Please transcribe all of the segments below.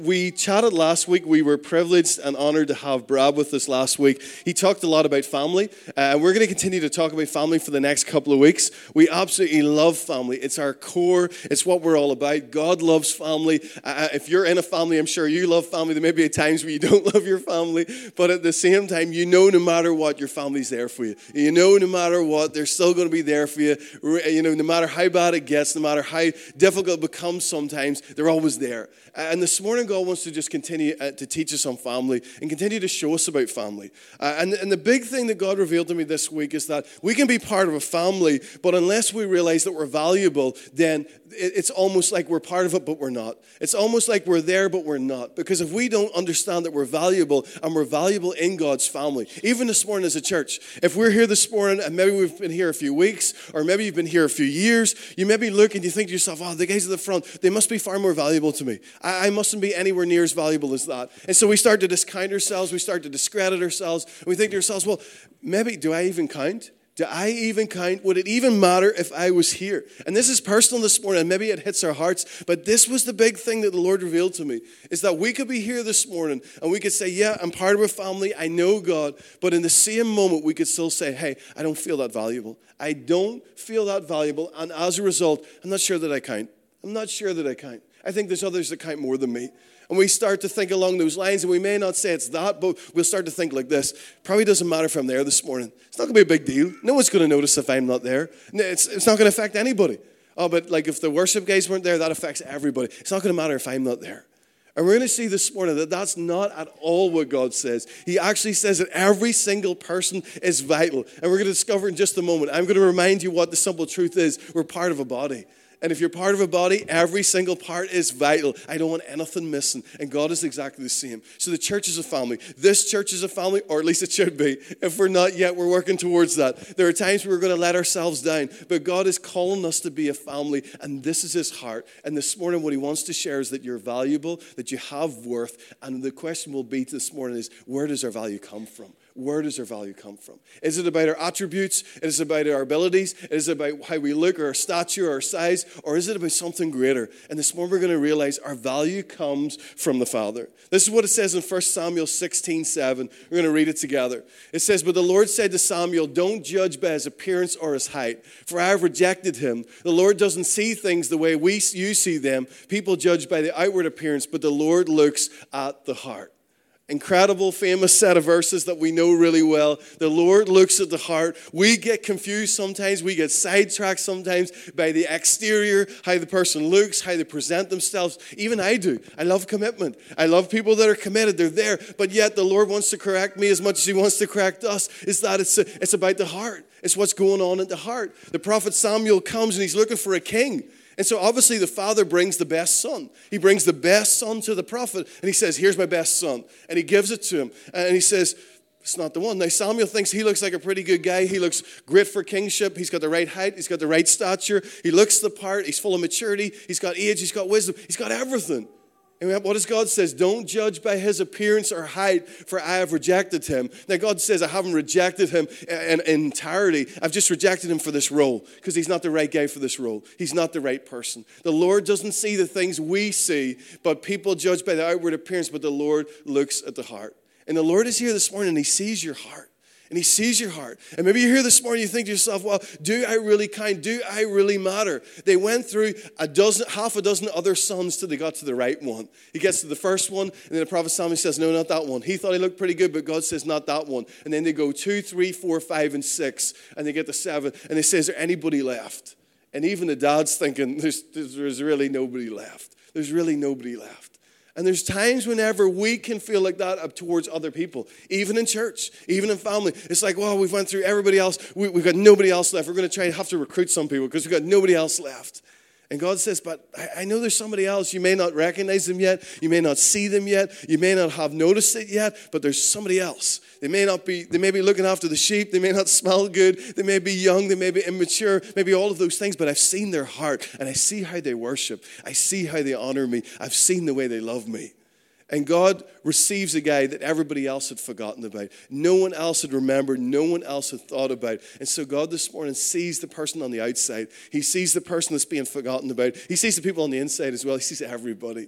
We chatted last week. We were privileged and honored to have Brad with us last week. He talked a lot about family, and we're going to continue to talk about family for the next couple of weeks. We absolutely love family. It's our core. It's what we're all about. God loves family. If you're in a family, I'm sure you love family. There may be times where you don't love your family, but at the same time, you know no matter what, your family's there for you. You know no matter what, they're still going to be there for you. You know, no matter how bad it gets, no matter how difficult it becomes sometimes, they're always there. And this morning, God wants to just continue to teach us on family and continue to show us about family. And the big thing that God revealed to me this week is that we can be part of a family, but unless we realize that we're valuable, then it's almost like we're part of it, but we're not. It's almost like we're there, but we're not. Because if we don't understand that we're valuable and we're valuable in God's family, even this morning as a church, if we're here this morning and maybe we've been here a few weeks or maybe you've been here a few years, you maybe look and you think to yourself, oh, the guys at the front, they must be far more valuable to me. I mustn't be anywhere near as valuable as that. And so we start to discount ourselves. We start to discredit ourselves. And we think to ourselves, well, maybe do I even count? Do I even count? Would it even matter if I was here? And this is personal this morning, and maybe it hits our hearts, but this was the big thing that the Lord revealed to me, is that we could be here this morning, and we could say, yeah, I'm part of a family, I know God, but in the same moment, we could still say, hey, I don't feel that valuable. I don't feel that valuable, and as a result, I'm not sure that I count. I'm not sure that I count. I think there's others that count more than me. And we start to think along those lines, and we may not say it's that, but we'll start to think like this. Probably doesn't matter if I'm there this morning. It's not going to be a big deal. No one's going to notice if I'm not there. It's not going to affect anybody. Oh, but like if the worship guys weren't there, that affects everybody. It's not going to matter if I'm not there. And we're going to see this morning that that's not at all what God says. He actually says that every single person is vital. And we're going to discover in just a moment. I'm going to remind you what the simple truth is. We're part of a body. And if you're part of a body, every single part is vital. I don't want anything missing. And God is exactly the same. So the church is a family. This church is a family, or at least it should be. If we're not yet, we're working towards that. There are times we're going to let ourselves down. But God is calling us to be a family. And this is his heart. And this morning, what he wants to share is that you're valuable, that you have worth. And the question will be this morning is, where does our value come from? Where does our value come from? Is it about our attributes? Is it about our abilities? Is it about how we look or our stature or our size? Or is it about something greater? And this morning we're going to realize our value comes from the Father. This is what it says in 1 Samuel 16:7. We're going to read it together. It says, but the Lord said to Samuel, don't judge by his appearance or his height, for I have rejected him. The Lord doesn't see things the way you see them. People judge by the outward appearance, but the Lord looks at the heart. Incredible, famous set of verses that we know really well. The Lord looks at the heart. We get confused sometimes. We get sidetracked sometimes by the exterior, how the person looks, how they present themselves. Even I do. I love commitment. I love people that are committed. They're there. But yet the Lord wants to correct me as much as he wants to correct us. Is that it's about the heart. It's what's going on in the heart. The prophet Samuel comes and he's looking for a king. And so obviously the father brings the best son. He brings the best son to the prophet and he says, here's my best son. And he gives it to him. And he says, it's not the one. Now Samuel thinks he looks like a pretty good guy. He looks great for kingship. He's got the right height. He's got the right stature. He looks the part. He's full of maturity. He's got age. He's got wisdom. He's got everything. And what does God say? Don't judge by his appearance or height, for I have rejected him. Now God says I haven't rejected him in entirety. I've just rejected him for this role because he's not the right guy for this role. He's not the right person. The Lord doesn't see the things we see, but people judge by the outward appearance, but the Lord looks at the heart. And the Lord is here this morning and he sees your heart. And he sees your heart. And maybe you're here this morning, you think to yourself, well, do I really count? Do I really matter? They went through half a dozen other sons till they got to the right one. He gets to the first one, and then the prophet Samuel says, no, not that one. He thought he looked pretty good, but God says, not that one. And then they go 2, 3, 4, 5, and 6, and they get to 7, and they say, is there anybody left? And even the dad's thinking, there's really nobody left. There's really nobody left. And there's times whenever we can feel like that up towards other people, even in church, even in family. It's like, well, we've went through everybody else. We've got nobody else left. We're going to have to recruit some people because we've got nobody else left. And God says, but I know there's somebody else. You may not recognize them yet. You may not see them yet. You may not have noticed it yet, but there's somebody else. They may be looking after the sheep. They may not smell good. They may be young. They may be immature. Maybe all of those things, but I've seen their heart and I see how they worship. I see how they honor me. I've seen the way they love me. And God receives a guy that everybody else had forgotten about. No one else had remembered. No one else had thought about. And so God this morning sees the person on the outside. He sees the person that's being forgotten about. He sees the people on the inside as well. He sees everybody.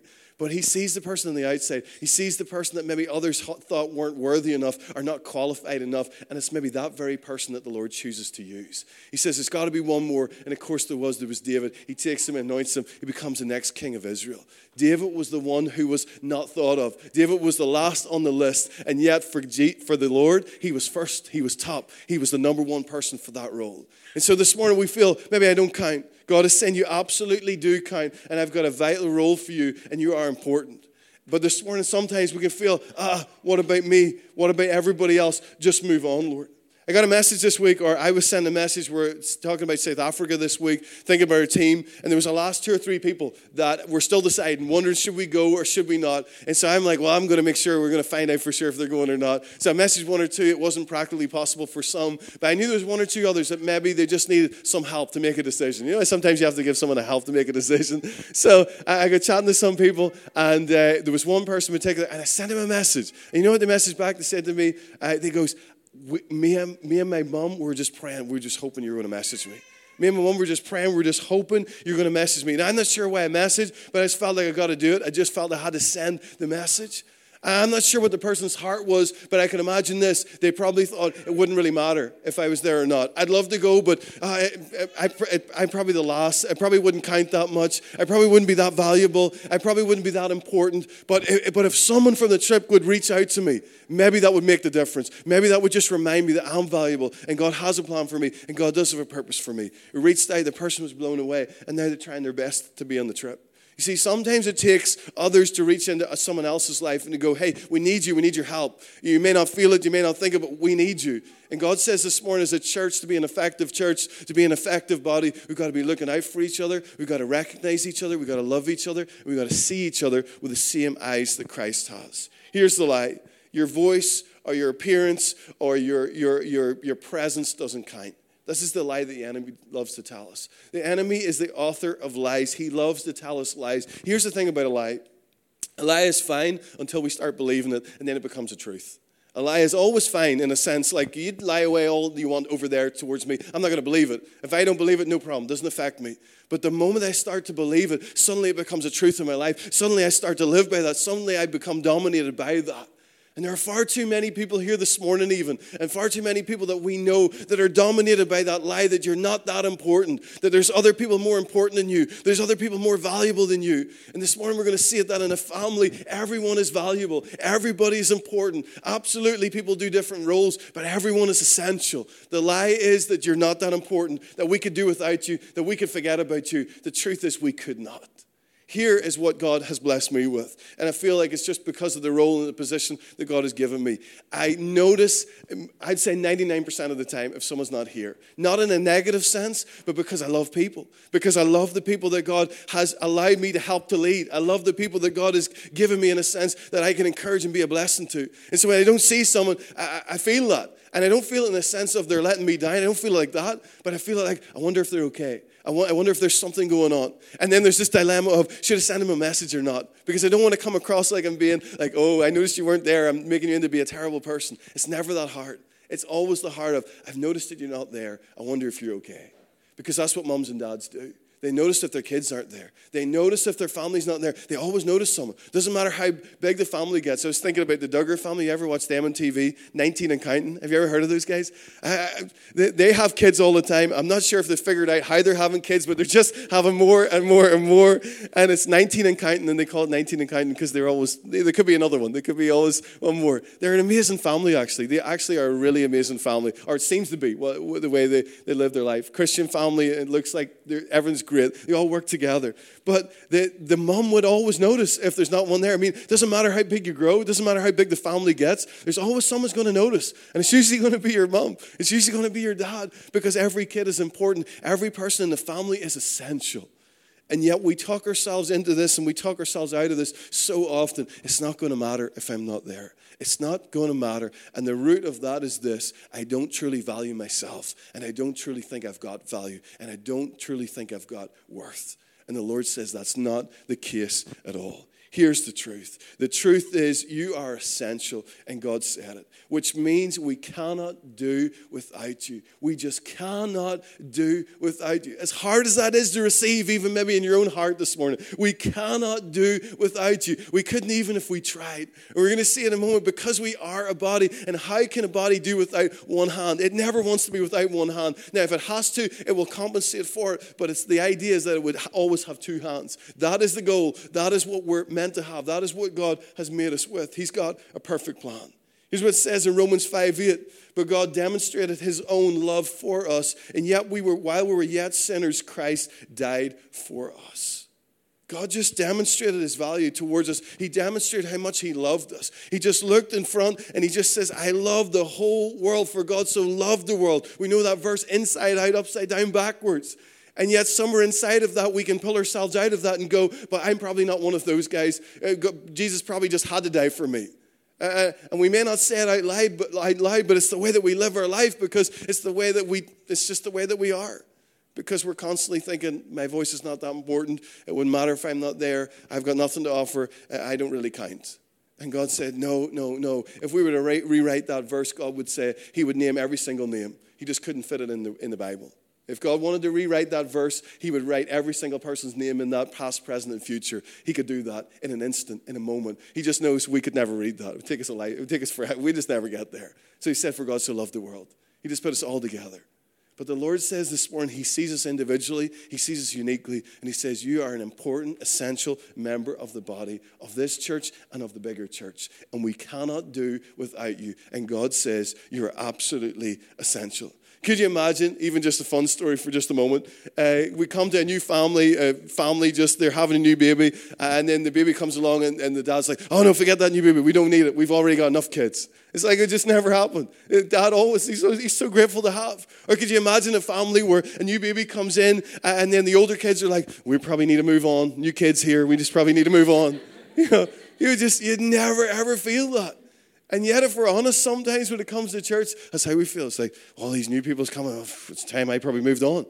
But he sees the person on the outside. He sees the person that maybe others thought weren't worthy enough or not qualified enough. And it's maybe that very person that the Lord chooses to use. He says, there's got to be one more. And of course there was David. He takes him, anoints him. He becomes the next king of Israel. David was the one who was not thought of. David was the last on the list. And yet for the Lord, he was first. He was top. He was the number one person for that role. And so this morning we feel, maybe I don't count. God is saying you absolutely do count, and I've got a vital role for you, and you are important. But this morning sometimes we can feel, what about me? What about everybody else? Just move on, Lord. I got a message this week, or I was sent a message. We're talking about South Africa this week, thinking about our team. And there was a last 2 or 3 people that were still deciding, wondering, should we go or should we not? And so I'm like, well, I'm going to make sure we're going to find out for sure if they're going or not. So I messaged 1 or 2. It wasn't practically possible for some. But I knew there was 1 or 2 others that maybe they just needed some help to make a decision. You know, sometimes you have to give someone a help to make a decision. So I got chatting to some people, and there was one person in particular, and I sent him a message. And you know what the message back they said to me? They goes, me and my mom were just praying. We were just hoping you were going to message me. Me and my mom were just praying. We were just hoping you're going to message me. Now, I'm not sure why I messaged, but I just felt like I got to do it. I just felt I had to send the message. I'm not sure what the person's heart was, but I can imagine this. They probably thought it wouldn't really matter if I was there or not. I'd love to go, but I'm probably the last. I probably wouldn't count that much. I probably wouldn't be that valuable. I probably wouldn't be that important. But if someone from the trip would reach out to me, maybe that would make the difference. Maybe that would just remind me that I'm valuable and God has a plan for me and God does have a purpose for me. We reached out, the person was blown away, and now they're trying their best to be on the trip. You see, sometimes it takes others to reach into someone else's life and to go, hey, we need you, we need your help. You may not feel it, you may not think it, but we need you. And God says this morning as a church, to be an effective church, to be an effective body, we've got to be looking out for each other, we've got to recognize each other, we've got to love each other, and we've got to see each other with the same eyes that Christ has. Here's the lie. Your voice or your appearance or your presence doesn't count. This is the lie that the enemy loves to tell us. The enemy is the author of lies. He loves to tell us lies. Here's the thing about a lie. A lie is fine until we start believing it, and then it becomes a truth. A lie is always fine in a sense, like you'd lie away all you want over there towards me. I'm not going to believe it. If I don't believe it, no problem. It doesn't affect me. But the moment I start to believe it, suddenly it becomes a truth in my life. Suddenly I start to live by that. Suddenly I become dominated by that. And there are far too many people here this morning even, and far too many people that we know that are dominated by that lie that you're not that important, that there's other people more important than you, there's other people more valuable than you. And this morning we're going to see it that in a family, everyone is valuable, everybody is important. Absolutely, people do different roles, but everyone is essential. The lie is that you're not that important, that we could do without you, that we could forget about you. The truth is we could not. Here is what God has blessed me with. And I feel like it's just because of the role and the position that God has given me. I notice, I'd say 99% of the time, if someone's not here. Not in a negative sense, but because I love people. Because I love the people that God has allowed me to help to lead. I love the people that God has given me in a sense that I can encourage and be a blessing to. And so when I don't see someone, I feel that. And I don't feel it in the sense of they're letting me down. I don't feel like that. But I feel like, I wonder if they're okay. I wonder if there's something going on. And then there's this dilemma of, should I send him a message or not? Because I don't want to come across like I'm being like, oh, I noticed you weren't there. I'm making you into be a terrible person. It's never that hard. It's always the heart of, I've noticed that you're not there. I wonder if you're okay. Because that's what moms and dads do. They notice if their kids aren't there. They notice if their family's not there. They always notice someone. Doesn't matter how big the family gets. I was thinking about the Duggar family. You ever watch them on TV? 19 and Counting. Have you ever heard of those guys? They have kids all the time. I'm not sure if they've figured out how they're having kids, but they're just having more and more and more. And it's 19 and Counting, and they call it 19 and Counting because there could be another one. There could be always one more. They're an amazing family, actually. They actually are a really amazing family, or it seems to be, the way they live their life. Christian family, it looks like everyone's great. They all work together. But the mom would always notice if there's not one there. I mean, it doesn't matter how big you grow. It doesn't matter how big the family gets. There's always someone's going to notice. And it's usually going to be your mom. It's usually going to be your dad because every kid is important. Every person in the family is essential. And yet we talk ourselves into this and we talk ourselves out of this so often. It's not going to matter if I'm not there. It's not going to matter. And the root of that is this. I don't truly value myself. And I don't truly think I've got value. And I don't truly think I've got worth. And the Lord says that's not the case at all. Here's the truth. The truth is you are essential, and God said it, which means we cannot do without you. We just cannot do without you. As hard as that is to receive, even maybe in your own heart this morning, we cannot do without you. We couldn't even if we tried. And we're going to see in a moment, because we are a body, and how can a body do without one hand? It never wants to be without one hand. Now, if it has to, it will compensate for it, but the idea is that it would always have two hands. That is the goal. That is what we're meant to have. That is what God has made us with. He's got a perfect plan. Here's what it says in Romans 5:8. But God demonstrated his own love for us, and yet while we were yet sinners, Christ died for us. God just demonstrated his value towards us. He demonstrated how much he loved us. He just looked in front and he just says, I love the whole world, for God so loved the world. We know that verse inside out, upside down, backwards. And yet somewhere inside of that, we can pull ourselves out of that and go, but I'm probably not one of those guys. Jesus probably just had to die for me. And we may not say it out loud, but it's the way that we live our life, because it's just the way that we are. Because we're constantly thinking, my voice is not that important. It wouldn't matter if I'm not there. I've got nothing to offer. I don't really count. And God said, no. If we were to rewrite that verse, God would say, he would name every single name. He just couldn't fit it in the Bible. If God wanted to rewrite that verse, he would write every single person's name in that, past, present, and future. He could do that in an instant, in a moment. He just knows we could never read that. It would take us a life. It would take us forever. We just never get there. So he said, for God so loved the world. He just put us all together. But the Lord says this morning, he sees us individually, he sees us uniquely, and he says, you are an important, essential member of the body of this church and of the bigger church. And we cannot do without you. And God says, you're absolutely essential. Could you imagine, even just a fun story for just a moment? We come to a new family just, they're having a new baby, and then the baby comes along, and the dad's like, oh no, forget that new baby, we don't need it, we've already got enough kids. It's like it just never happened. Dad always, he's so grateful to have. Or could you imagine a family where a new baby comes in, and then the older kids are like, we probably need to move on, new kids here, we just probably need to move on. You'd never ever feel that. And yet, if we're honest, sometimes when it comes to church, that's how we feel. It's like, all these new people's coming, it's time I probably moved on,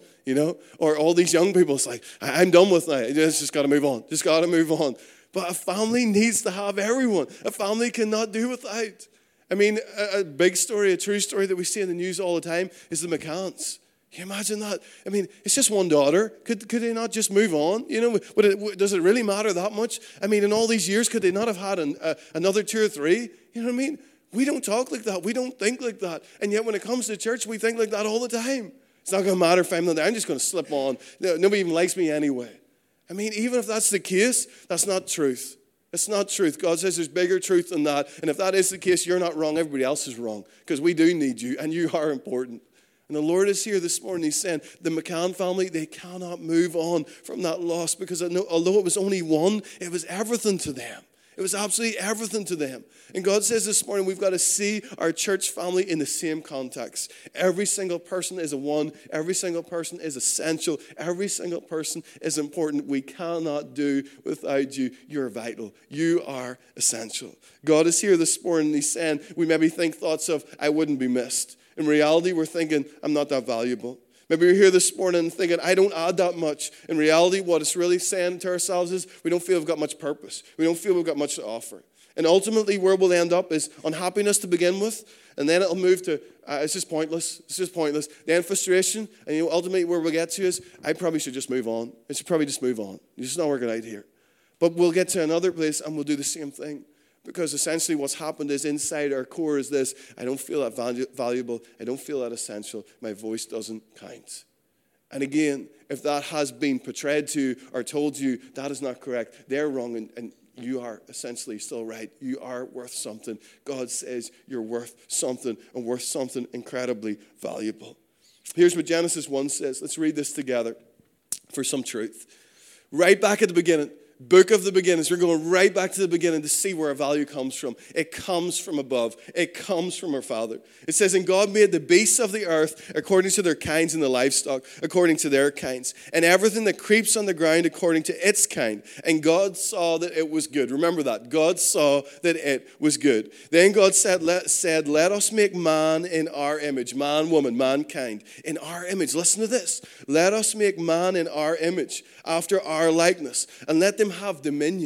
Or all these young people, it's like, I'm done with that. Just got to move on. Just got to move on. But a family needs to have everyone. A family cannot do without. I mean, a big story, a true story that we see in the news all the time is the McCanns. Can you imagine that? I mean, it's just one daughter. Could they not just move on? Does it really matter that much? I mean, in all these years, could they not have had another 2 or 3? You know what I mean? We don't talk like that. We don't think like that. And yet when it comes to church, we think like that all the time. It's not going to matter if I'm not there. I'm just going to slip on. Nobody even likes me anyway. I mean, even if that's the case, that's not truth. It's not truth. God says there's bigger truth than that. And if that is the case, you're not wrong. Everybody else is wrong. Because we do need you, and you are important. And the Lord is here this morning. He's saying the McCann family, they cannot move on from that loss, because although it was only one, it was everything to them. It was absolutely everything to them. And God says this morning, we've got to see our church family in the same context. Every single person is a one. Every single person is essential. Every single person is important. We cannot do without you. You're vital. You are essential. God is here this morning. He's saying we maybe think thoughts of, I wouldn't be missed. In reality, we're thinking, I'm not that valuable. Maybe we're here this morning thinking, I don't add that much. In reality, what it's really saying to ourselves is, we don't feel we've got much purpose. We don't feel we've got much to offer. And ultimately, where we'll end up is unhappiness to begin with, and then it'll move to, it's just pointless. It's just pointless. Then frustration, and ultimately where we'll get to is, I probably should just move on. I should probably just move on. It's just not working out here. But we'll get to another place, and we'll do the same thing. Because essentially what's happened is inside our core is this, I don't feel that valuable, I don't feel that essential, my voice doesn't count. And again, if that has been portrayed to you or told you, that is not correct, they're wrong, and you are essentially still right. You are worth something. God says you're worth something, and worth something incredibly valuable. Here's what Genesis 1 says. Let's read this together for some truth. Right back at the beginning, book of the beginnings. We're going right back to the beginning to see where our value comes from. It comes from above. It comes from our Father. It says, and God made the beasts of the earth according to their kinds, and the livestock according to their kinds, and everything that creeps on the ground according to its kind. And God saw that it was good. Remember that. God saw that it was good. Then God said, let us make man in our image. Man, woman, mankind. In our image. Listen to this. Let us make man in our image, after our likeness, and let them have dominion.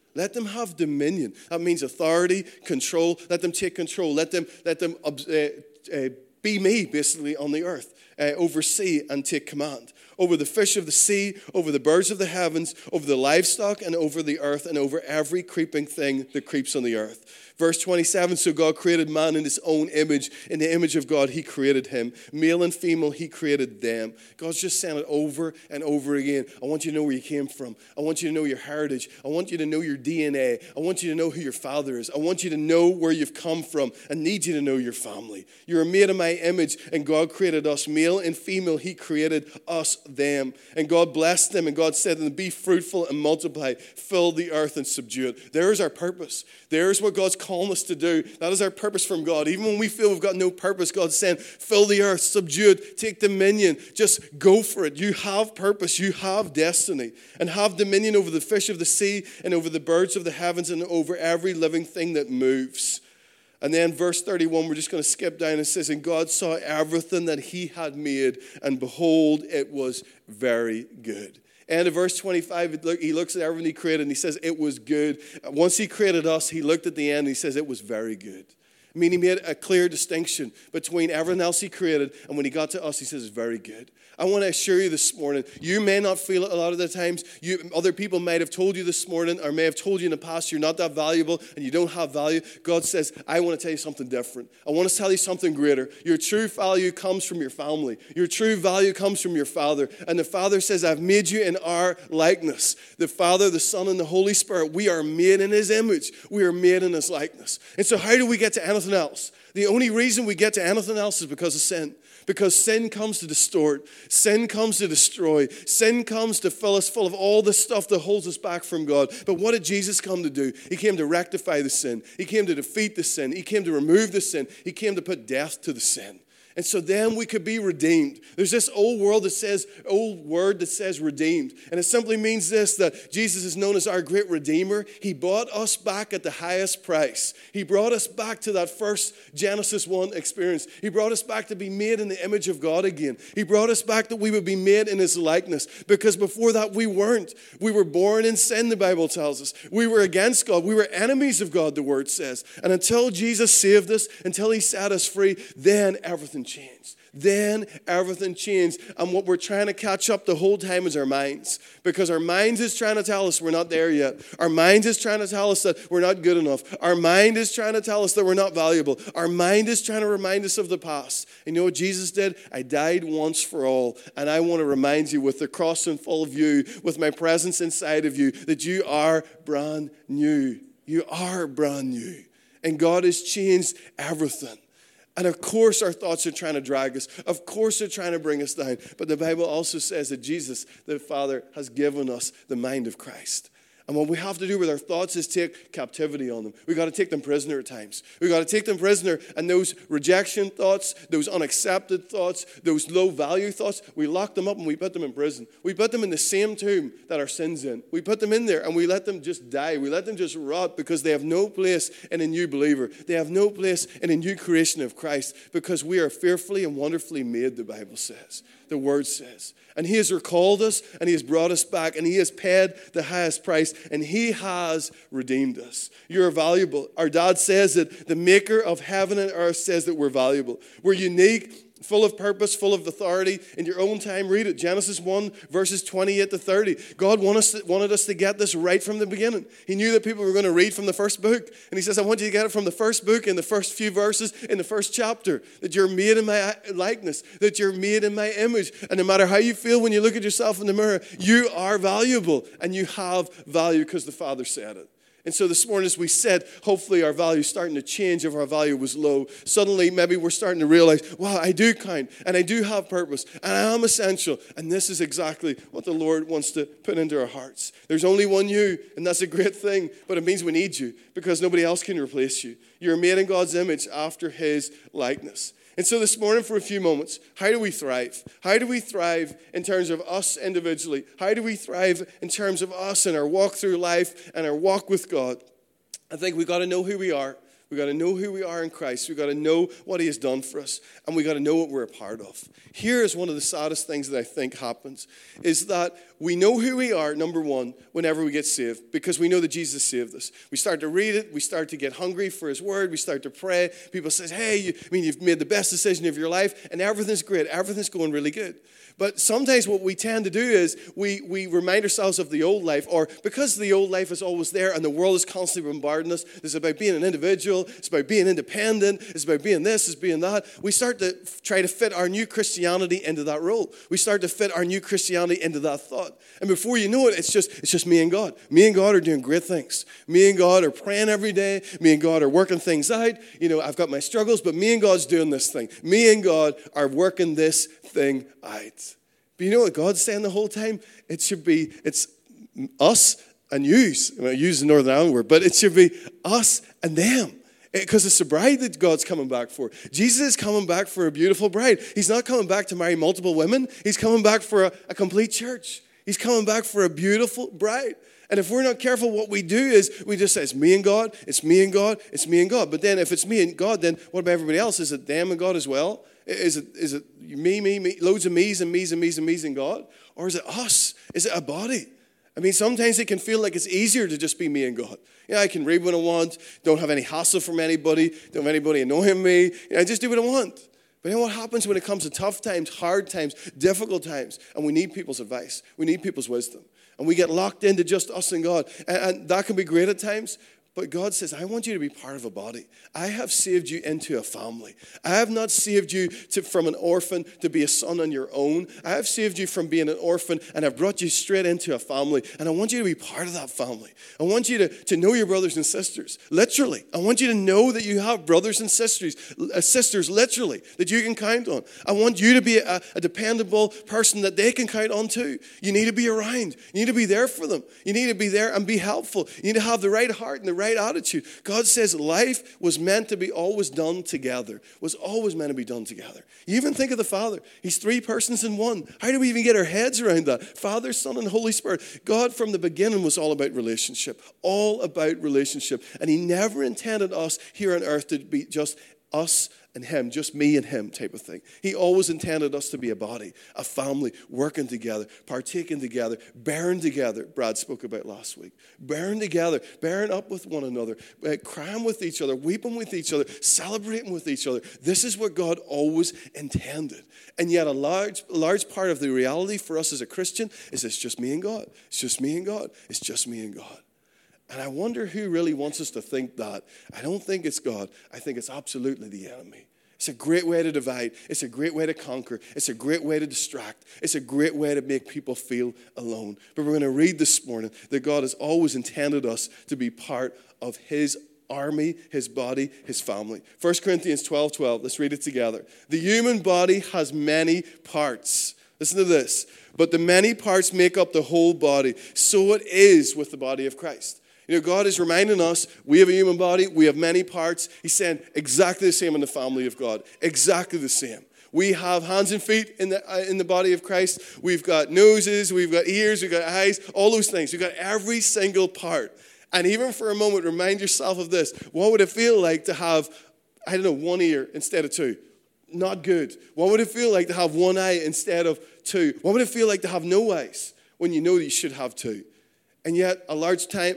Let them have dominion. That means authority, control. Let them take control. Let them be me, basically, on the earth. Oversee and take command. Over the fish of the sea, over the birds of the heavens, over the livestock, and over the earth, and over every creeping thing that creeps on the earth. Verse 27, so God created man in his own image. In the image of God, he created him. Male and female, he created them. God's just saying it over and over again. I want you to know where you came from. I want you to know your heritage. I want you to know your DNA. I want you to know who your father is. I want you to know where you've come from. I need you to know your family. You're made in my image, and God created us. Male and female, he created us, them. And God blessed them, and God said to them, be fruitful and multiply, fill the earth and subdue it. There's our purpose. There's what God's calling us to do. That is our purpose from God. Even when we feel we've got no purpose, God's saying, fill the earth, subdue it, take dominion. Just go for it. You have purpose. You have destiny. And have dominion over the fish of the sea and over the birds of the heavens and over every living thing that moves. And then verse 31, we're just going to skip down. It says, and God saw everything that he had made, and behold, it was very good. And in verse 25, he looks at everything he created, and he says, it was good. Once he created us, he looked at the end, and he says, it was very good. I mean, he made a clear distinction between everything else he created, and when he got to us, he says, it's very good. I want to assure you this morning, you may not feel it a lot of the times. Other people might have told you this morning, or may have told you in the past, you're not that valuable, and you don't have value. God says, I want to tell you something different. I want to tell you something greater. Your true value comes from your family. Your true value comes from your Father. And the Father says, I've made you in our likeness. The Father, the Son, and the Holy Spirit, we are made in his image. We are made in his likeness. And so how do we get to anything else? The only reason we get to anything else is because of sin. Because sin comes to distort. Sin comes to destroy. Sin comes to fill us full of all the stuff that holds us back from God. But what did Jesus come to do? He came to rectify the sin. He came to defeat the sin. He came to remove the sin. He came to put death to the sin. And so then we could be redeemed. There's this old word that says redeemed. And it simply means this, that Jesus is known as our great Redeemer. He bought us back at the highest price. He brought us back to that first Genesis 1 experience. He brought us back to be made in the image of God again. He brought us back that we would be made in his likeness. Because before that we weren't. We were born in sin, the Bible tells us. We were against God. We were enemies of God, the word says. And until Jesus saved us, until he set us free, then everything changed. Then everything changed. And what we're trying to catch up the whole time is our minds. Because our minds is trying to tell us we're not there yet. Our minds is trying to tell us that we're not good enough. Our mind is trying to tell us that we're not valuable. Our mind is trying to remind us of the past. And you know what Jesus did? I died once for all. And I want to remind you with the cross in full of you, with my presence inside of you, that you are brand new. You are brand new. And God has changed everything. And of course our thoughts are trying to drag us. Of course they're trying to bring us down. But the Bible also says that Jesus, the Father, has given us the mind of Christ. And what we have to do with our thoughts is take captivity on them. We've got to take them prisoner at times. We've got to take them prisoner, and those rejection thoughts, those unaccepted thoughts, those low value thoughts, we lock them up and we put them in prison. We put them in the same tomb that our sin's in. We put them in there and we let them just die. We let them just rot because they have no place in a new believer. They have no place in a new creation of Christ because we are fearfully and wonderfully made, the Bible says. The word says. And he has recalled us, and he has brought us back, and he has paid the highest price, and he has redeemed us. You're valuable. Our dad says that the maker of heaven and earth says that we're valuable. We're unique, full of purpose, full of authority. In your own time, read it. Genesis 1, verses 28 to 30. God wanted us to get this right from the beginning. He knew that people were going to read from the first book. And he says, I want you to get it from the first book, in the first few verses, in the first chapter. That you're made in my likeness. That you're made in my image. And no matter how you feel when you look at yourself in the mirror, you are valuable. And you have value because the Father said it. And so this morning, as we said, hopefully our value is starting to change. If our value was low, suddenly maybe we're starting to realize, wow, I do count, and I do have purpose, and I am essential. And this is exactly what the Lord wants to put into our hearts. There's only one you, and that's a great thing, but it means we need you because nobody else can replace you. You're made in God's image after his likeness. And so this morning, for a few moments, how do we thrive? How do we thrive in terms of us individually? How do we thrive in terms of us and our walk through life and our walk with God? I think we've got to know who we are. We got to know who we are in Christ. We got to know what he has done for us. And we got to know what we're a part of. Here is one of the saddest things that I think happens, is that we know who we are, number one, whenever we get saved, because we know that Jesus saved us. We start to read it. We start to get hungry for his word. We start to pray. People say, hey, you've made the best decision of your life, and everything's great. Everything's going really good. But sometimes what we tend to do is we remind ourselves of the old life, or because the old life is always there and the world is constantly bombarding us, it's about being an individual, it's about being independent, it's about being this, it's being that. We start to try to fit our new Christianity into that role. We start to fit our new Christianity into that thought. And before you know it, it's just me and God. Me and God are doing great things. Me and God are praying every day. Me and God are working things out. I've got my struggles, but me and God's doing this thing. Me and God are working this thing out. But you know what God's saying the whole time? It's us and yous. I use the Northern Ireland word, but it should be us and them. Because it's a bride that God's coming back for. Jesus is coming back for a beautiful bride. He's not coming back to marry multiple women. He's coming back for a complete church. He's coming back for a beautiful bride. And if we're not careful, what we do is we just say, it's me and God, it's me and God, it's me and God. But then if it's me and God, then what about everybody else? Is it them and God as well? Is it me, loads of me's and me's and me's and me's and God? Or is it us? Is it a body? I mean, sometimes it can feel like it's easier to just be me and God. I can read what I want, don't have any hassle from anybody, don't have anybody annoying me. I just do what I want. But then what happens when it comes to tough times, hard times, difficult times, and we need people's advice, we need people's wisdom, and we get locked into just us and God, and that can be great at times. But God says, I want you to be part of a body. I have saved you into a family. I have not saved you from an orphan to be a son on your own. I have saved you from being an orphan, and I've brought you straight into a family. And I want you to be part of that family. I want you to know your brothers and sisters, literally. I want you to know that you have brothers and sisters, literally, that you can count on. I want you to be a dependable person that they can count on too. You need to be around. You need to be there for them. You need to be there and be helpful. You need to have the right heart and the right attitude. God says life was meant to be always done together. Was always meant to be done together. You even think of the Father. He's three persons in one. How do we even get our heads around that? Father, Son, and Holy Spirit. God from the beginning was all about relationship. All about relationship. And he never intended us here on earth to be just us and him, just me and him type of thing. He always intended us to be a body, a family, working together, partaking together, bearing together. Brad spoke about last week. Bearing together, bearing up with one another, crying with each other, weeping with each other, celebrating with each other. This is what God always intended. And yet a large part of the reality for us as a Christian is it's just me and God. It's just me and God. It's just me and God. And I wonder who really wants us to think that. I don't think it's God. I think it's absolutely the enemy. It's a great way to divide. It's a great way to conquer. It's a great way to distract. It's a great way to make people feel alone. But we're going to read this morning that God has always intended us to be part of his army, his body, his family. 1 Corinthians 12:12. Let's read it together. The human body has many parts. Listen to this. But the many parts make up the whole body. So it is with the body of Christ. God is reminding us, we have a human body, we have many parts. He's saying exactly the same in the family of God. Exactly the same. We have hands and feet in the body of Christ. We've got noses, we've got ears, we've got eyes, all those things. We've got every single part. And even for a moment, remind yourself of this. What would it feel like to have, one ear instead of two? Not good. What would it feel like to have one eye instead of two? What would it feel like to have no eyes when you know that you should have two? And yet, a large part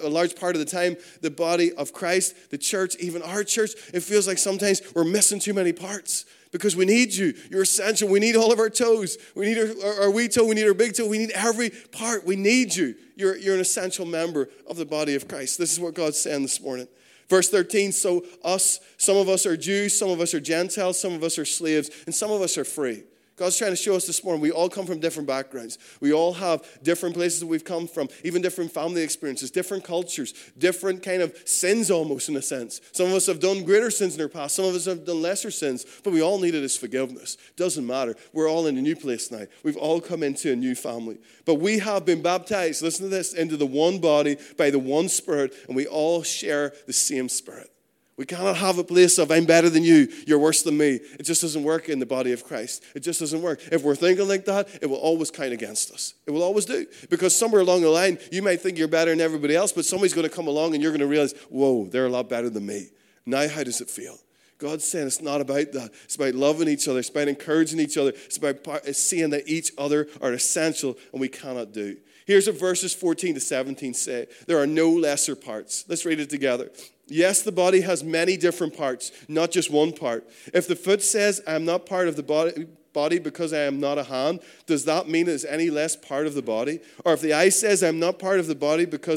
of the time, the body of Christ, the church, even our church, it feels like sometimes we're missing too many parts because we need you. You're essential. We need all of our toes. We need our wee toe. We need our big toe. We need every part. We need you. You're an essential member of the body of Christ. This is what God's saying this morning. Verse 13, so some of us are Jews, some of us are Gentiles, some of us are slaves, and some of us are free. God's trying to show us this morning, we all come from different backgrounds. We all have different places that we've come from, even different family experiences, different cultures, different kind of sins almost in a sense. Some of us have done greater sins in our past. Some of us have done lesser sins, but we all needed his forgiveness. Doesn't matter. We're all in a new place now. We've all come into a new family. But we have been baptized, listen to this, into the one body by the one Spirit, and we all share the same Spirit. We cannot have a place of, I'm better than you, you're worse than me. It just doesn't work in the body of Christ. It just doesn't work. If we're thinking like that, it will always count against us. It will always do. Because somewhere along the line, you might think you're better than everybody else, but somebody's going to come along and you're going to realize, whoa, they're a lot better than me. Now how does it feel? God's saying it's not about that. It's about loving each other. It's about encouraging each other. It's about seeing that each other are essential and we cannot do. Here's what verses 14 to 17 say. There are no lesser parts. Let's read it together. Yes, the body has many different parts, not just one part. If the foot says, I am not part of the body because I am not a hand, does that mean it is any less part of the body? Or if the eye says, I'm not part of the body because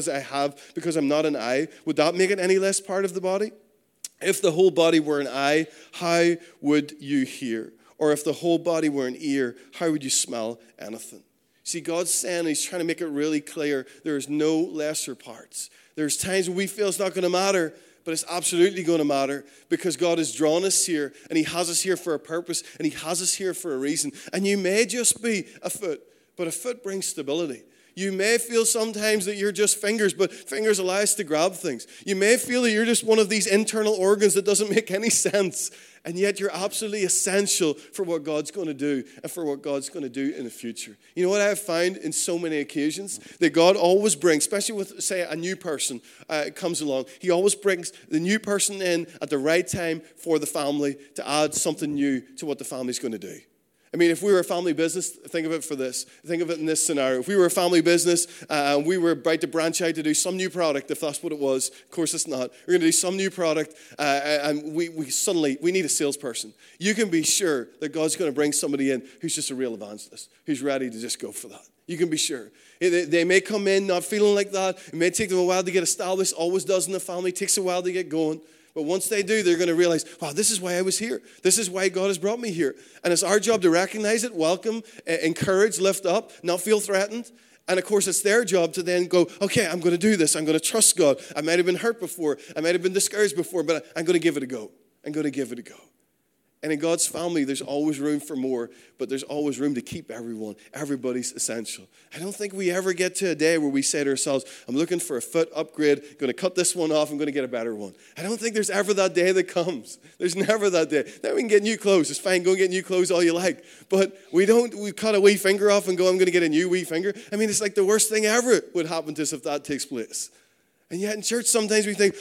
I'm not an eye, would that make it any less part of the body? If the whole body were an eye, how would you hear? Or if the whole body were an ear, how would you smell anything? See, God's saying, he's trying to make it really clear, there's no lesser parts. There's times when we feel it's not going to matter, but it's absolutely going to matter because God has drawn us here and he has us here for a purpose and he has us here for a reason. And you may just be a foot, but a foot brings stability. You may feel sometimes that you're just fingers, but fingers allow us to grab things. You may feel that you're just one of these internal organs that doesn't make any sense, and yet you're absolutely essential for what God's going to do and for what God's going to do in the future. You know what I've found in so many occasions? That God always brings, especially with, say, a new person comes along, he always brings the new person in at the right time for the family to add something new to what the family's going to do. I mean, if we were a family business, think of it for this. Think of it in this scenario. If we were a family business and we were about to branch out to do some new product, if that's what it was, of course it's not. We're going to do some new product and we need a salesperson. You can be sure that God's going to bring somebody in who's just a real evangelist, who's ready to just go for that. You can be sure. They may come in not feeling like that. It may take them a while to get established. Always does in the family. It takes a while to get going. But once they do, they're going to realize, wow, this is why I was here. This is why God has brought me here. And it's our job to recognize it, welcome, encourage, lift up, not feel threatened. And of course, it's their job to then go, okay, I'm going to do this. I'm going to trust God. I might have been hurt before. I might have been discouraged before, but I'm going to give it a go. I'm going to give it a go. And in God's family, there's always room for more, but there's always room to keep everyone. Everybody's essential. I don't think we ever get to a day where we say to ourselves, I'm looking for a foot upgrade, going to cut this one off, I'm going to get a better one. I don't think there's ever that day that comes. There's never that day. Then we can get new clothes. It's fine, go get new clothes all you like. But we cut a wee finger off and go, I'm going to get a new wee finger. I mean, it's like the worst thing ever would happen to us if that takes place. And yet in church, sometimes we think,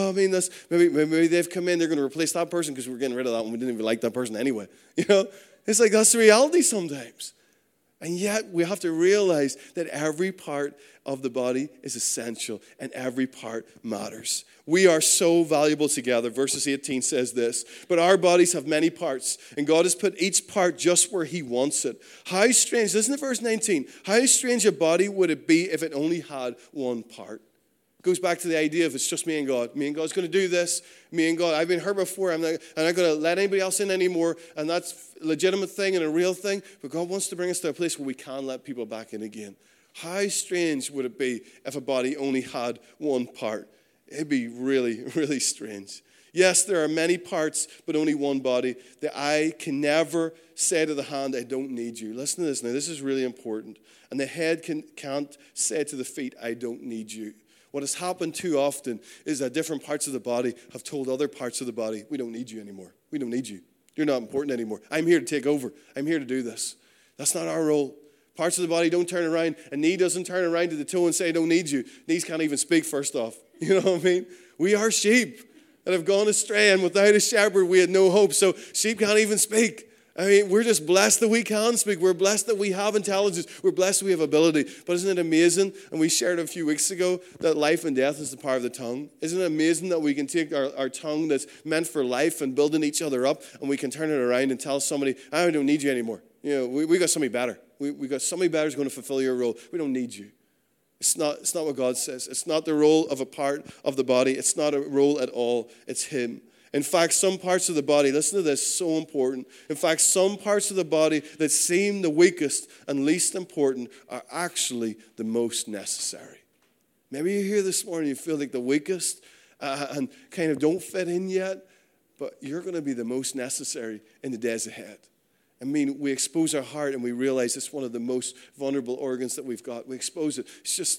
maybe they've come in, they're going to replace that person because we're getting rid of that one. We didn't even like that person anyway. You know, it's like that's the reality sometimes. And yet we have to realize that every part of the body is essential and every part matters. We are so valuable together. Verses 18 says this, but our bodies have many parts and God has put each part just where he wants it. How strange, listen to verse 19, how strange a body would it be if it only had one part? Goes back to the idea of it's just me and God. Me and God's going to do this. Me and God. I've been hurt before. I'm not going to let anybody else in anymore. And that's a legitimate thing and a real thing. But God wants to bring us to a place where we can let people back in again. How strange would it be if a body only had one part? It'd be really, really strange. Yes, there are many parts, but only one body. The eye can never say to the hand, I don't need you. Listen to this now. This is really important. And the head can't say to the feet, I don't need you. What has happened too often is that different parts of the body have told other parts of the body, we don't need you anymore. We don't need you. You're not important anymore. I'm here to take over. I'm here to do this. That's not our role. Parts of the body don't turn around. A knee doesn't turn around to the toe and say, I don't need you. Knees can't even speak first off. You know what I mean? We are sheep that have gone astray, and without a shepherd, we had no hope. So sheep can't even speak. I mean, we're just blessed that we can speak. We're blessed that we have intelligence. We're blessed that we have ability. But isn't it amazing? And we shared a few weeks ago that life and death is the power of the tongue. Isn't it amazing that we can take our tongue that's meant for life and building each other up, and we can turn it around and tell somebody, I don't need you anymore. You know, we got somebody better. We got somebody better who's going to fulfill your role. We don't need you. It's not what God says. It's not the role of a part of the body. It's not a role at all. It's him. In fact, some parts of the body, listen to this, so important. In fact, some parts of the body that seem the weakest and least important are actually the most necessary. Maybe you're here this morning, you feel like the weakest and kind of don't fit in yet, but you're going to be the most necessary in the days ahead. I mean, we expose our heart and we realize it's one of the most vulnerable organs that we've got. We expose it. It's just,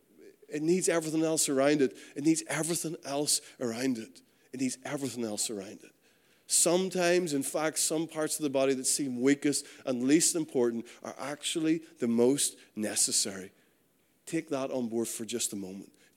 it needs everything else around it. It needs everything else around it. It needs everything else around it. Sometimes, in fact, some parts of the body that seem weakest and least important are actually the most necessary. Take that on board for just a moment.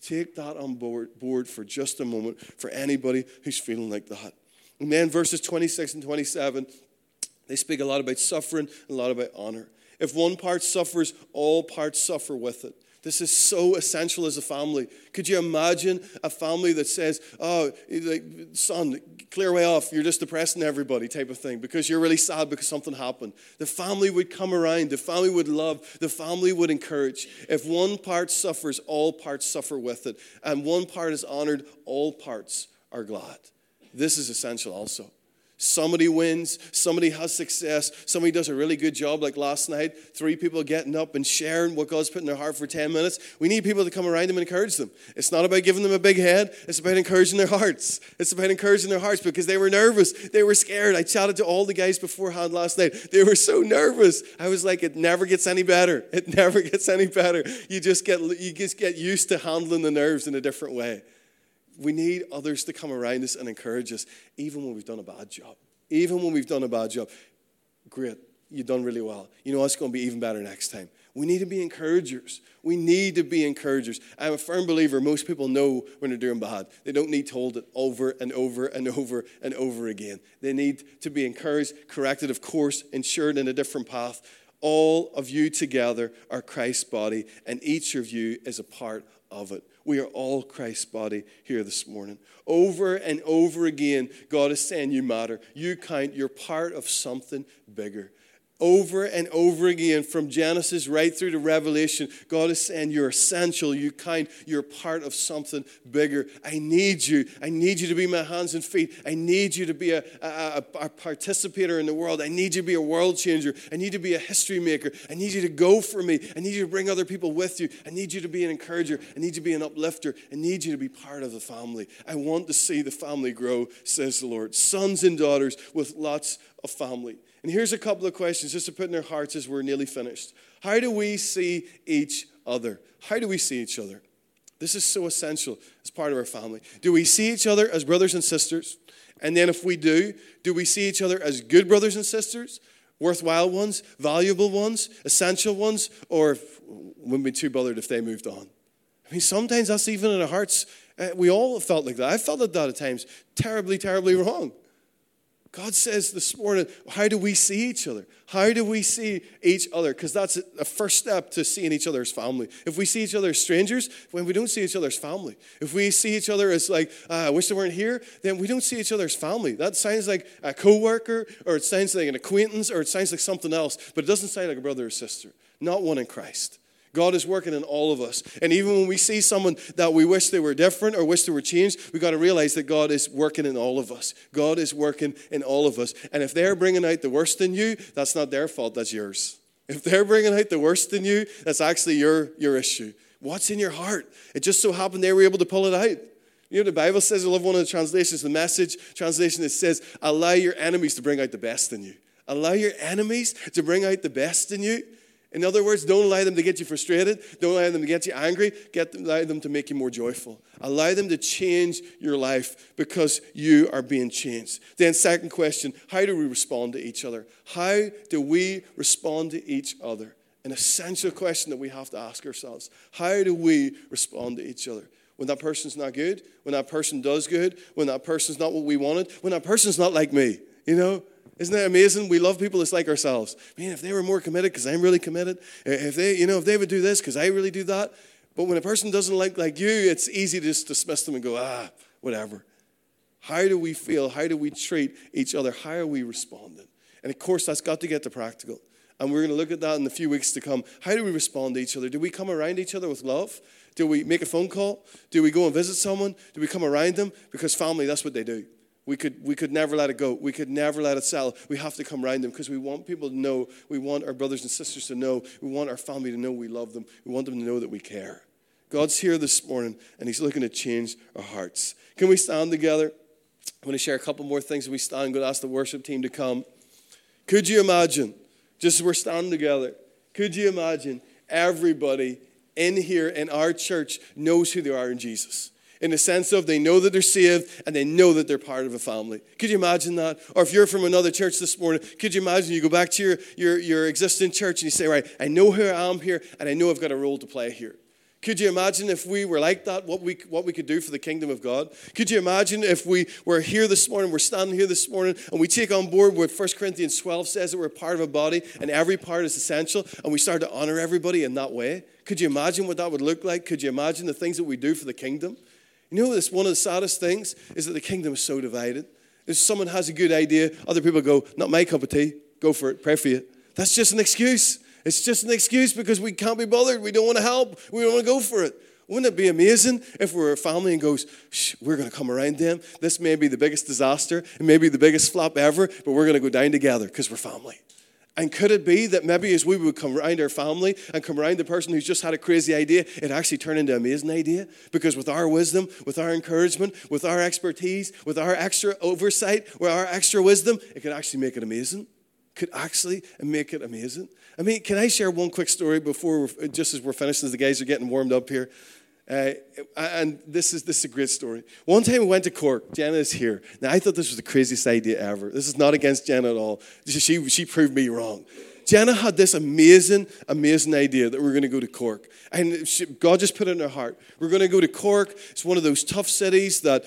Take that on board for just a moment for anybody who's feeling like that. And then verses 26 and 27, they speak a lot about suffering and a lot about honor. If one part suffers, all parts suffer with it. This is so essential as a family. Could you imagine a family that says, oh, like, son, clear way off, you're just depressing everybody type of thing because you're really sad because something happened. The family would come around, the family would love, the family would encourage. If one part suffers, all parts suffer with it. And one part is honored, all parts are glad. This is essential also. Somebody wins, somebody has success, somebody does a really good job like last night, 3 people getting up and sharing what God's put in their heart for 10 minutes. We need people to come around them and encourage them. It's not about giving them a big head, it's about encouraging their hearts. It's about encouraging their hearts because they were nervous, they were scared. I chatted to all the guys beforehand last night. They were so nervous. I was like, it never gets any better. It never gets any better. You just get used to handling the nerves in a different way. We need others to come around us and encourage us, even when we've done a bad job. Even when we've done a bad job. Great, you've done really well. You know, it's going to be even better next time. We need to be encouragers. We need to be encouragers. I'm a firm believer most people know when they're doing bad. They don't need told it over and over and over and over again. They need to be encouraged, corrected, of course, ensured in a different path. All of you together are Christ's body, and each of you is a part of it. We are all Christ's body here this morning. Over and over again, God is saying you matter. You count. You're part of something bigger. Over and over again, from Genesis right through to Revelation, God is saying you're essential, you count, you're part of something bigger. I need you. I need you to be my hands and feet. I need you to be a participator in the world. I need you to be a world changer. I need you to be a history maker. I need you to go for me. I need you to bring other people with you. I need you to be an encourager. I need you to be an uplifter. I need you to be part of the family. I want to see the family grow, says the Lord. Sons and daughters with lots of family. And here's a couple of questions just to put in their hearts as we're nearly finished. How do we see each other? How do we see each other? This is so essential as part of our family. Do we see each other as brothers and sisters? And then if we do we see each other as good brothers and sisters? Worthwhile ones, valuable ones, essential ones? Or wouldn't be too bothered if they moved on? I mean, sometimes that's even in our hearts. We all felt like that. I felt like that at times. Terribly, terribly wrong. God says this morning, how do we see each other? How do we see each other? Because that's a first step to seeing each other as family. If we see each other as strangers, when we don't see each other as family. If we see each other as like, I wish they weren't here, then we don't see each other as family. That sounds like a co-worker, or it sounds like an acquaintance, or it sounds like something else, but it doesn't sound like a brother or sister. Not one in Christ. God is working in all of us. And even when we see someone that we wish they were different or wish they were changed, we got to realize that God is working in all of us. God is working in all of us. And if they're bringing out the worst in you, that's not their fault, that's yours. If they're bringing out the worst in you, that's actually your issue. What's in your heart? It just so happened they were able to pull it out. You know, the Bible says, I love one of the translations, the Message translation, that says, allow your enemies to bring out the best in you. Allow your enemies to bring out the best in you. In other words, don't allow them to get you frustrated. Don't allow them to get you angry. Allow them to make you more joyful. Allow them to change your life because you are being changed. Then second question, how do we respond to each other? How do we respond to each other? An essential question that we have to ask ourselves. How do we respond to each other? When that person's not good, when that person does good, when that person's not what we wanted, when that person's not like me, you know? Isn't that amazing? We love people that's like ourselves. Man, if they were more committed because I'm really committed, if they would do this because I really do that. But when a person doesn't like you, it's easy to just dismiss them and go, whatever. How do we feel? How do we treat each other? How are we responding? And of course, that's got to get to practical. And we're going to look at that in the few weeks to come. How do we respond to each other? Do we come around each other with love? Do we make a phone call? Do we go and visit someone? Do we come around them? Because family, that's what they do. We could never let it go. We could never let it settle. We have to come around them because we want people to know. We want our brothers and sisters to know. We want our family to know we love them. We want them to know that we care. God's here this morning, and he's looking to change our hearts. Can we stand together? I'm going to share a couple more things as we stand. I'm going to ask the worship team to come. Could you imagine, just as we're standing together, could you imagine everybody in here in our church knows who they are in Jesus? In the sense of they know that they're saved and they know that they're part of a family. Could you imagine that? Or if you're from another church this morning, could you imagine you go back to your existing church and you say, right, I know who I am here and I know I've got a role to play here. Could you imagine if we were like that, what we could do for the kingdom of God? Could you imagine if we were here this morning, we're standing here this morning, and we take on board what 1 Corinthians 12 says, that we're part of a body, and every part is essential, and we start to honor everybody in that way? Could you imagine what that would look like? Could you imagine the things that we do for the kingdom? You know, one of the saddest things is that the kingdom is so divided. If someone has a good idea, other people go, not my cup of tea, go for it, pray for you. That's just an excuse. It's just an excuse because we can't be bothered. We don't want to help. We don't want to go for it. Wouldn't it be amazing if we were a family and goes, shh, we're going to come around them. This may be the biggest disaster. It may be the biggest flop ever, but we're going to go down together because we're family. And could it be that maybe as we would come around our family and come around the person who's just had a crazy idea, it actually turned into an amazing idea? Because with our wisdom, with our encouragement, with our expertise, with our extra oversight, with our extra wisdom, it could actually make it amazing. Could actually make it amazing. I mean, can I share one quick story before, just as we're finished, as the guys are getting warmed up here? And this is a great story. One time we went to Cork. Jenna is here. Now, I thought this was the craziest idea ever. This is not against Jenna at all. She proved me wrong. Jenna had this amazing idea that we're going to go to Cork. And God just put it in her heart. We're going to go to Cork. It's one of those tough cities that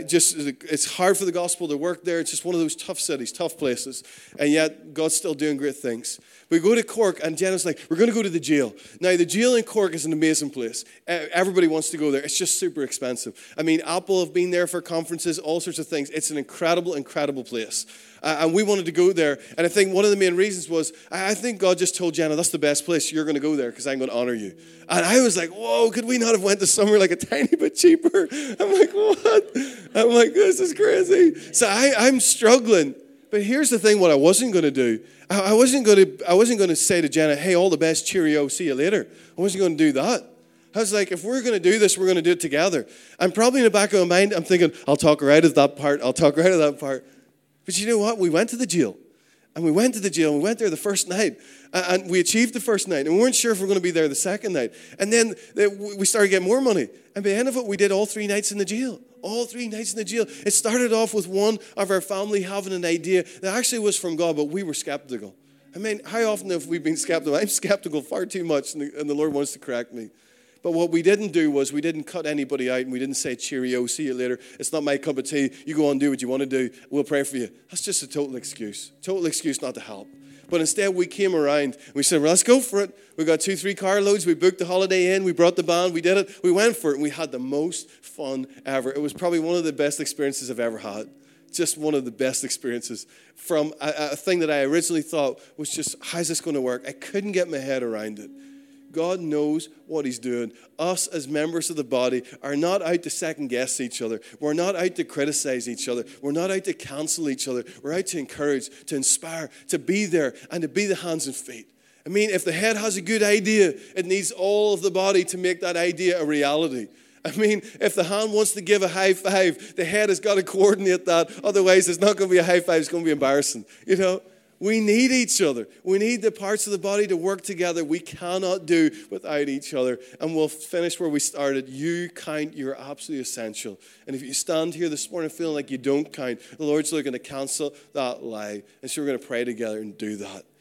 it's hard for the gospel to work there. It's just one of those tough cities, tough places. And yet, God's still doing great things. We go to Cork, and Jenna's like, we're going to go to the jail. Now, the jail in Cork is an amazing place. Everybody wants to go there. It's just super expensive. I mean, Apple have been there for conferences, all sorts of things. It's an incredible, incredible place. And we wanted to go there. And I think one of the main reasons was, I think God just told Jenna, that's the best place. You're going to go there because I'm going to honor you. And I was like, whoa, could we not have went to somewhere like a tiny bit cheaper? I'm like, what? I'm like, this is crazy. So I'm struggling. But here's the thing, what I wasn't going to do. I wasn't going to say to Jenna, hey, all the best, cheerio, see you later. I wasn't going to do that. I was like, if we're going to do this, we're going to do it together. And probably in the back of my mind, I'm thinking, I'll talk her out of that part. I'll talk her out of that part. But you know what? We went to the jail. And we went to the jail, and we went there the first night. And we achieved the first night. And we weren't sure if we were going to be there the second night. And then we started getting more money. And by the end of it, we did all 3 nights in the jail. All 3 nights in the jail. It started off with one of our family having an idea that actually was from God, but we were skeptical. I mean, how often have we been skeptical? I'm skeptical far too much, and the Lord wants to correct me. But what we didn't do was we didn't cut anybody out, and we didn't say, cheerio, see you later. It's not my cup of tea. You go on and do what you want to do. We'll pray for you. That's just a total excuse. Total excuse not to help. But instead, we came around. We said, well, let's go for it. We got 2-3 carloads. We booked the Holiday Inn. We brought the band. We did it. We went for it, and we had the most fun ever. It was probably one of the best experiences I've ever had. Just one of the best experiences from a thing that I originally thought was just, how's this going to work? I couldn't get my head around it. God knows what he's doing. Us as members of the body are not out to second guess each other. We're not out to criticize each other. We're not out to cancel each other. We're out to encourage, to inspire, to be there, and to be the hands and feet. I mean, if the head has a good idea, it needs all of the body to make that idea a reality. I mean, if the hand wants to give a high five, the head has got to coordinate that. Otherwise, it's not going to be a high five. It's going to be embarrassing, you know. We need each other. We need the parts of the body to work together. We cannot do without each other. And we'll finish where we started. You count. You're absolutely essential. And if you stand here this morning feeling like you don't count, the Lord's looking to cancel that lie. And so we're going to pray together and do that.